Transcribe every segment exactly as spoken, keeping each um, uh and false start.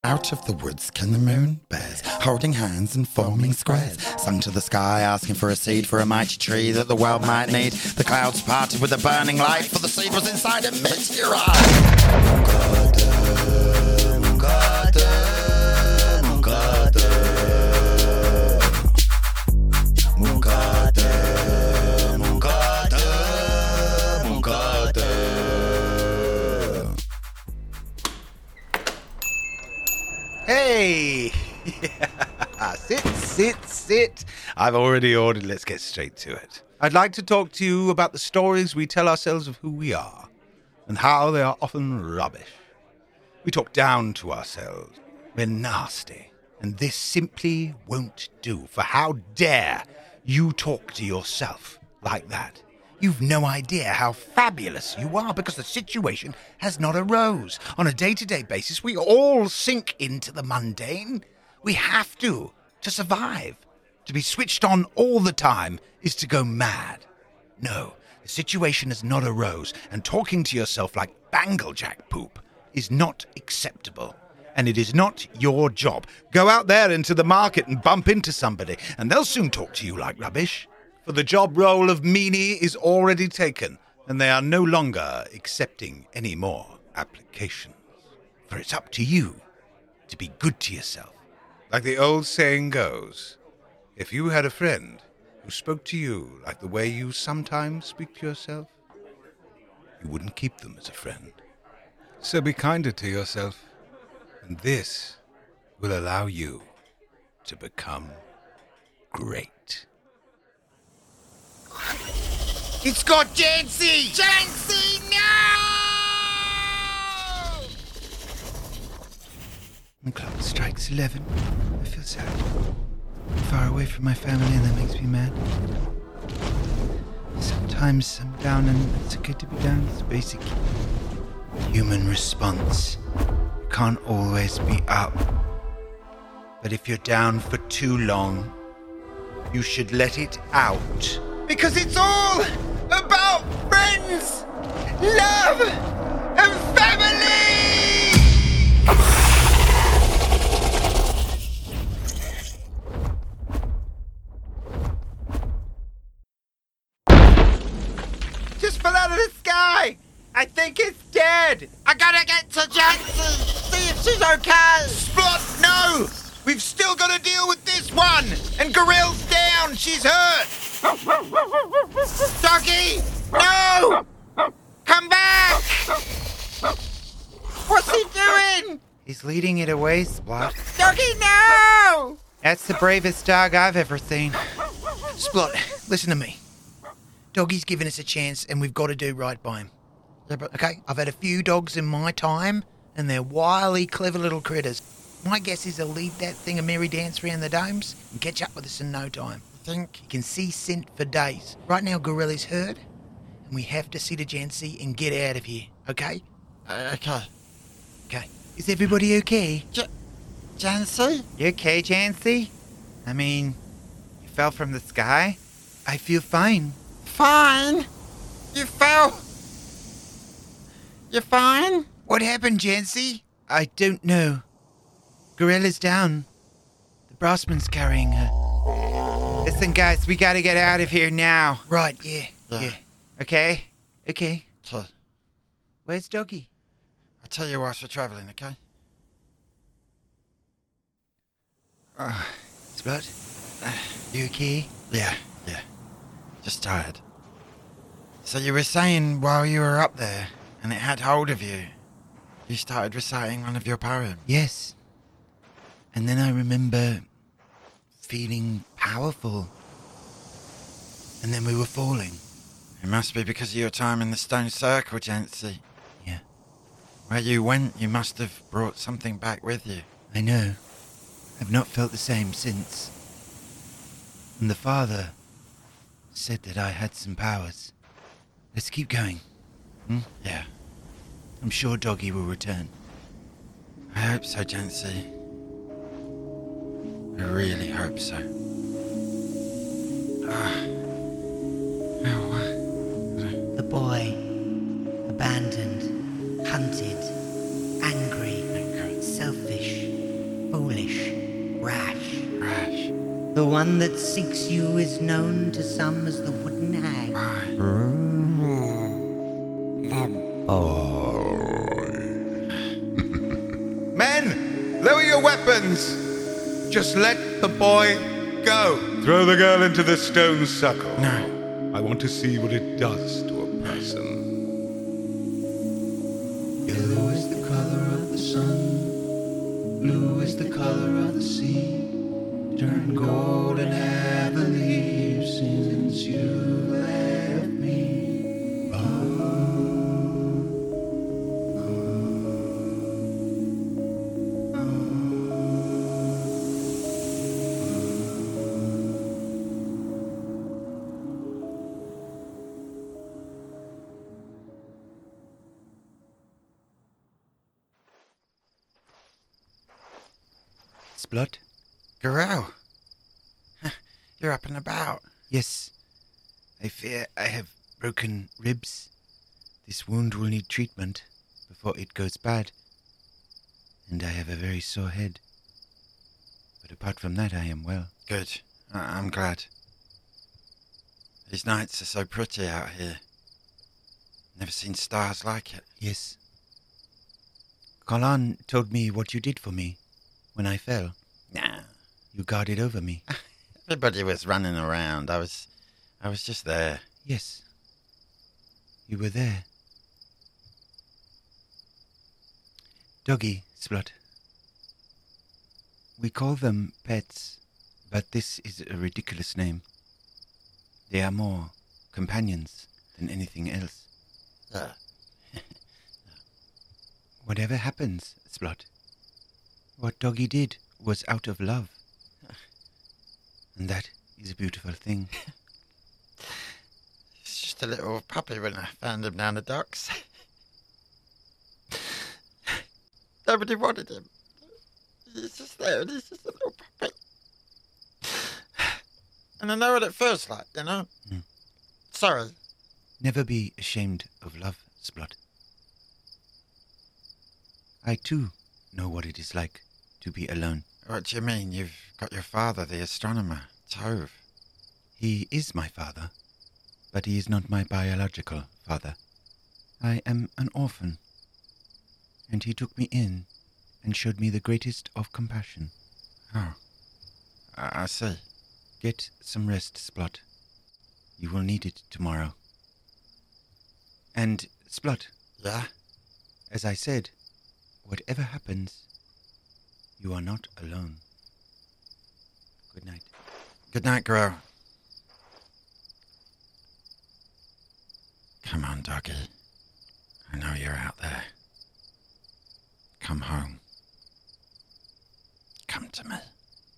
Out of the woods came the moon bears, holding hands and forming squares, sung to the sky, asking for a seed for a mighty tree that the world might need. The clouds parted with a burning light, for the seed was inside a meteorite. Hey! sit, sit, sit. I've already ordered. Let's get straight to it. I'd like to talk to you about the stories we tell ourselves of who we are and how they are often rubbish. We talk down to ourselves. We're nasty. And this simply won't do. For how dare you talk to yourself like that? You've no idea how fabulous you are because the situation has not arose. On a day-to-day basis, we all sink into the mundane. We have to, to survive. To be switched on all the time is to go mad. No, the situation has not arose, and talking to yourself like Banglejack poop is not acceptable. And it is not your job. Go out there into the market and bump into somebody, and they'll soon talk to you like rubbish. For the job role of meanie is already taken, and they are no longer accepting any more applications. For it's up to you to be good to yourself. Like the old saying goes, if you had a friend who spoke to you like the way you sometimes speak to yourself, you wouldn't keep them as a friend. So be kinder to yourself, and this will allow you to become great. It's got Jancy! Jancy, no! The clock strikes eleven. I feel sad. I'm far away from my family, and that makes me mad. Sometimes I'm down, and it's okay to be down. It's a basic human response. You can't always be up. But if you're down for too long, you should let it out. Because it's all about friends, love, and family! Just fell out of the sky! I think it's dead! I gotta get to Jancy! See if she's okay! Splot, no! We've still got to deal with this one! And Gorill's down! She's hurt! Doggy! No! Come back! What's he doing? He's leading it away, Splot. Doggy, no! That's the bravest dog I've ever seen. Splot, listen to me. Doggy's given us a chance, and we've got to do right by him. Yeah, but okay, I've had a few dogs in my time, and they're wily, clever little critters. My guess is they'll lead that thing a merry dance around the domes and catch up with us in no time. I think you can see scent for days. Right now, Gorilla's hurt, and we have to see to Jancy and get out of here, okay? Uh, okay. Okay. Is everybody okay? J- Jancy? You okay, Jancy? I mean, you fell from the sky? I feel fine. Fine? You fell? You fine? What happened, Jancy? I don't know. Gorilla's down. The brassman's carrying her. Listen, guys, we gotta get out of here now. Right, yeah, yeah. Yeah. Okay? Okay. So, Where's Doggy? I'll tell you whilst we're travelling, okay? Uh, Splot, uh, you okay? Yeah, yeah. Just tired. So you were saying while you were up there, and it had hold of you, you started reciting one of your poems. Yes. And then I remember feeling powerful. And then we were falling. It must be because of your time in the Stone Circle, Jancy. Yeah. Where you went, you must have brought something back with you. I know. I've not felt the same since. And the father said that I had some powers. Let's keep going. Hmm? Yeah. I'm sure Doggy will return. I hope so, Jancy. I really hope so. Ah. Oh, The boy, abandoned, hunted, angry, selfish, foolish, rash. Rash. The one that seeks you is known to some as the wooden hag. Right. Men, lower your weapons. Just let the boy go. Throw the girl into the stone circle. No. I want to see what it does to a person. Yellow is the color of the sun, blue is the color of the sea. Turn gold and have a leaf since you left me. Splot? Garel. You're up and about. Yes. I fear I have broken ribs. This wound will need treatment before it goes bad. And I have a very sore head. But apart from that, I am well. Good. I- I'm glad. These nights are so pretty out here. Never seen stars like it. Yes. Kalan told me what you did for me when I fell. Nah. You guarded over me. Everybody was running around. I was... I was just there. Yes. You were there. Doggy, Splot. We call them pets, but this is a ridiculous name. They are more companions than anything else. Uh, Whatever happens, Splot, what Doggy did was out of love. And that is a beautiful thing. He's just a little puppy when I found him down the docks. Nobody wanted him. He's just there and he's just a little puppy. And I know what it feels like, you know? Mm. Sorry. Never be ashamed of love, Splot. I too know what it is like to be alone. What do you mean? You've got your father, the astronomer, Tove. He is my father, but he is not my biological father. I am an orphan, and he took me in and showed me the greatest of compassion. Oh. I, I see. Get some rest, Splot. You will need it tomorrow. And, Splot, Yeah? as I said, whatever happens, you are not alone. Good night. Good night, girl. Come on, doggy. I know you're out there. Come home. Come to me.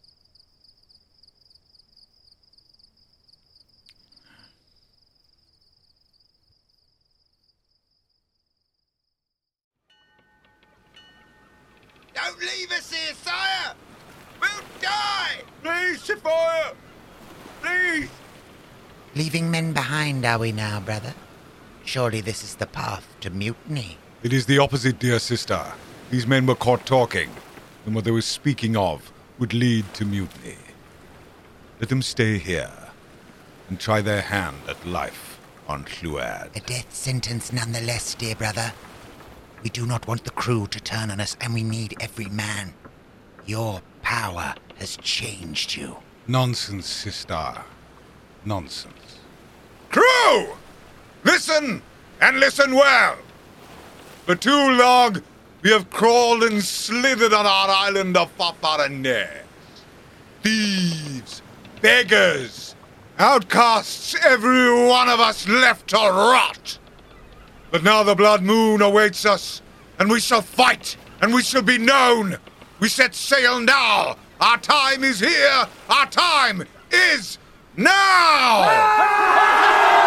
Don't leave us here, sire! We'll die! Please, Sapphire! Please! Leaving men behind, are we now, brother? Surely this is the path to mutiny. It is the opposite, dear sister. These men were caught talking, and what they were speaking of would lead to mutiny. Let them stay here and try their hand at life on Llywed. A death sentence nonetheless, dear brother. We do not want the crew to turn on us, and we need every man. Your power has changed you. Nonsense, sister. Nonsense. Crew! Listen, and listen well. For too long, we have crawled and slithered on our island of Fafaranez. Thieves, beggars, outcasts, every one of us left to rot. But now the Blood Moon awaits us, and we shall fight, and we shall be known. We set sail now. Our time is here. Our time is now!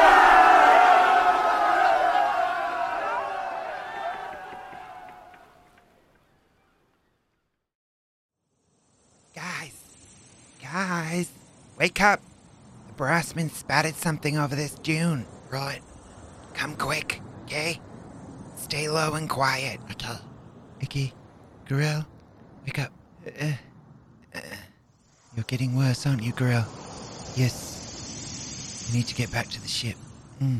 Guys, guys, wake up. The brassman spattered something over this dune. Right. Come quick, okay? Stay low and quiet. Okay. Icky, Gorell, wake up. Uh, uh, you're getting worse, aren't you, Gorell? Yes. We need to get back to the ship. Mm.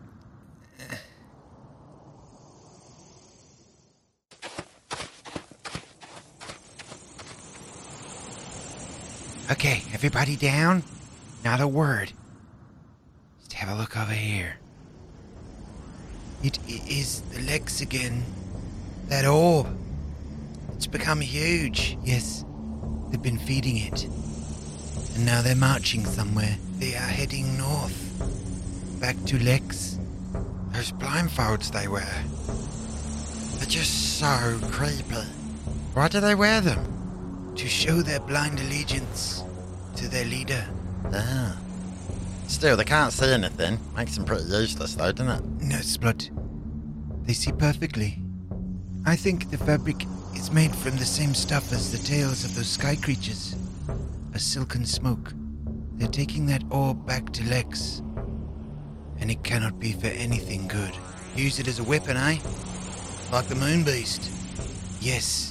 Okay, everybody down? Not a word. Just have a look over here. It, it is the Lex again. That orb. It's become huge. Yes, they've been feeding it. And now they're marching somewhere. They are heading north. Back to Lex. Those blindfolds they wear. They're just so creepy. Why do they wear them? To show their blind allegiance to their leader. Ah. Still, they can't see anything. Makes them pretty useless though, doesn't it? No, Splot. They see perfectly. I think the fabric is made from the same stuff as the tails of those sky creatures. A silken smoke. They're taking that orb back to Lex. And it cannot be for anything good. Use it as a weapon, eh? Like the Moon Beast. Yes.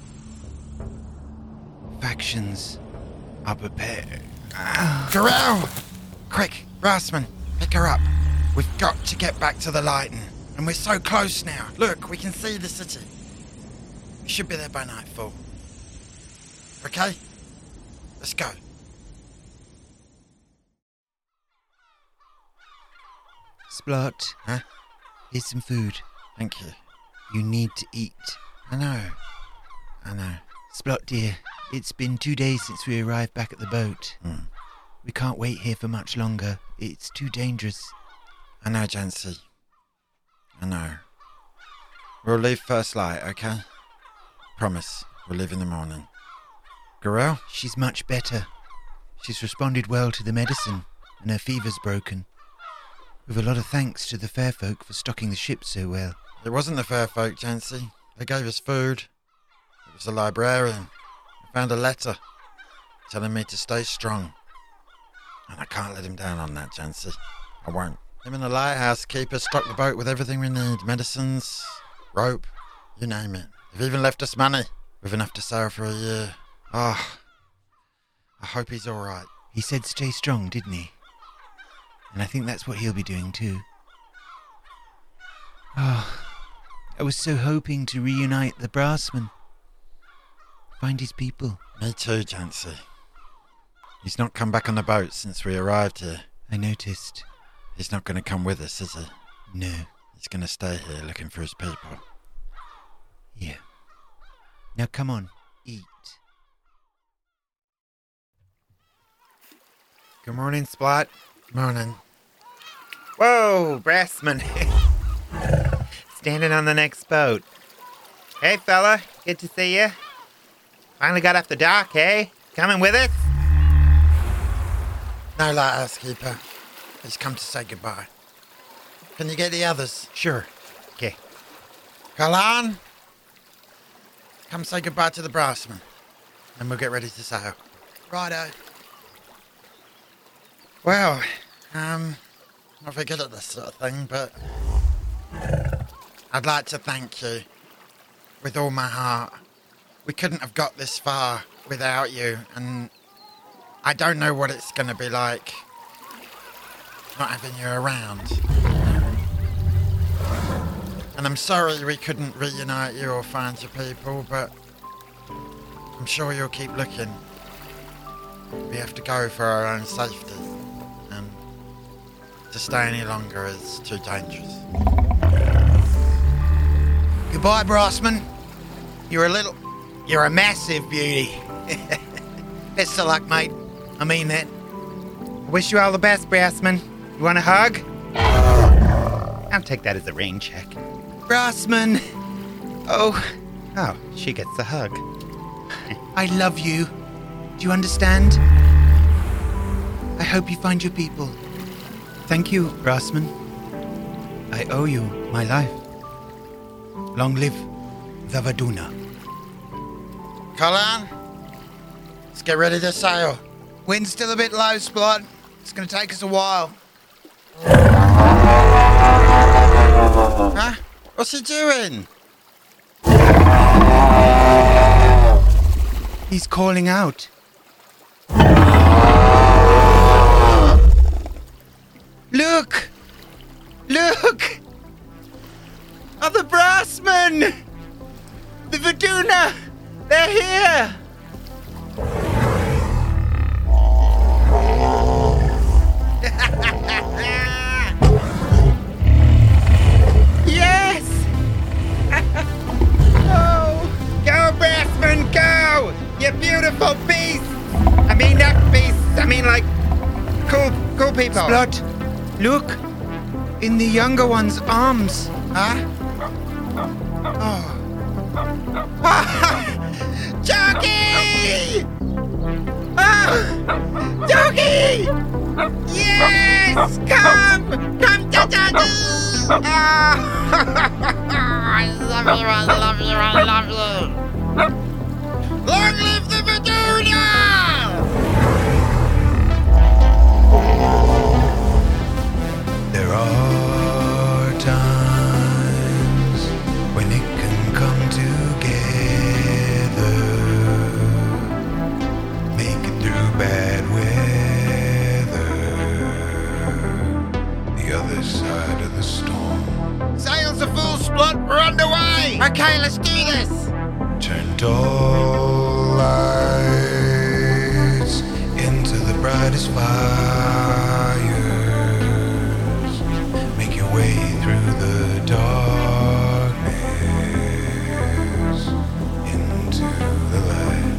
Factions are prepared. Gorell! Quick, Rassman, pick her up. We've got to get back to the Lighten. And we're so close now. Look, we can see the city. We should be there by nightfall. Okay? Let's go. Splot. Huh? Here's some food. Thank you. You need to eat. I know. I know. Splot, dear, it's been two days since we arrived back at the boat. Mm. We can't wait here for much longer. It's too dangerous. I know, Jancy. I know. We'll leave first light, okay? Promise, we'll leave in the morning. Gorell? She's much better. She's responded well to the medicine, and her fever's broken. With a lot of thanks to the fair folk for stocking the ship so well. It wasn't the fair folk, Jancy. They gave us food. It was the librarian. I found a letter telling me to stay strong. And I can't let him down on that, Jancy. I won't. Him and the lighthouse keeper stocked the boat with everything we need. Medicines, rope, you name it. They've even left us money. We've enough to sail for a year. Oh, I hope he's all right. He said stay strong, didn't he? And I think that's what he'll be doing too. Oh, I was so hoping to reunite the brassman. Find his people. Me too, Jancy. He's not come back on the boat since we arrived here. I noticed. He's not going to come with us, is he? No. He's going to stay here looking for his people. Yeah. Now come on, eat. Good morning, Splot. Morning. Whoa, Brassman. Standing on the next boat. Hey, fella. Good to see you. Finally got off the dock, eh? Coming with us? No, lighthouse keeper. He's come to say goodbye. Can you get the others? Sure. Okay. Kalan, come say goodbye to the brassman, and we'll get ready to sail. Righto. Well, um, not very good at this sort of thing, but I'd like to thank you with all my heart. We couldn't have got this far without you, and I don't know what it's going to be like not having you around. And I'm sorry we couldn't reunite you or find your people, but I'm sure you'll keep looking. We have to go for our own safety, and to stay any longer is too dangerous. Goodbye, Brassman. You're a little... You're a massive beauty. Best of luck, mate. I mean that. Wish you all the best, Brassman. You want a hug? I'll take that as a rain check. Brassman. Oh, Oh, she gets a hug. I love you. Do you understand? I hope you find your people. Thank you, Brassman. I owe you my life. Long live the Vaduna. Kalan, let's get ready to sail. Wind's still a bit low, Splot. It's going to take us a while. Huh? What's he doing? He's calling out. Look! Look! Are the Brassmen! The Verduna! They're here! Yes! Oh! Go, Brassman, go! You beautiful beasts! I mean, not beasts, I mean like cool, cool people. Blood! Look! In the younger one's arms! Huh? Oh. Jockey! Oh! Jockey! Yes! Come! Come to Daddy! Oh! I love you, I love you, I love you! Long live the Verduna! There are times when it can come together, make it through bad weather, the other side of the storm. Sails are full split, we're underway! Okay, let's do this! Turn all lights into the brightest fires. Make your way through the darkness into the light.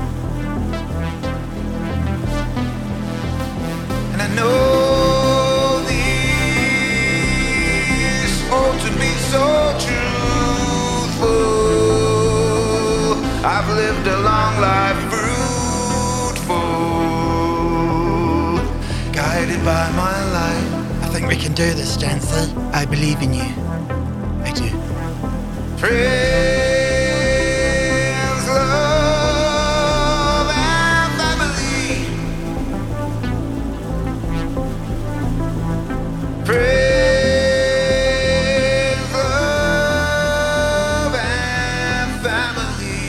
And I know this ought to be so truthful. I've lived a long life fruitful, guided by my light. I think we can do this, Jancy. I believe in you. I do. Friends, love, and family. Friends, love, and family.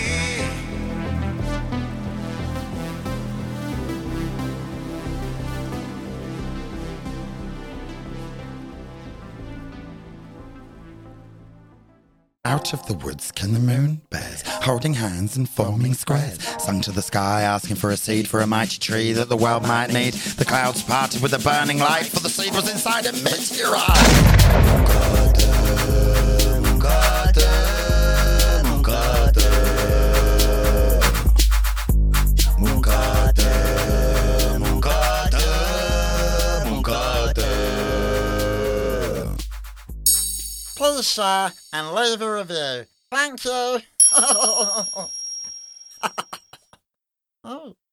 Out of the woods came the moon bears, holding hands and forming squares. Sung to the sky, asking for a seed for a mighty tree that the world might need. The clouds parted with a burning light, for the seed was inside a meteorite. Please share and leave a review. Thank you. Oh.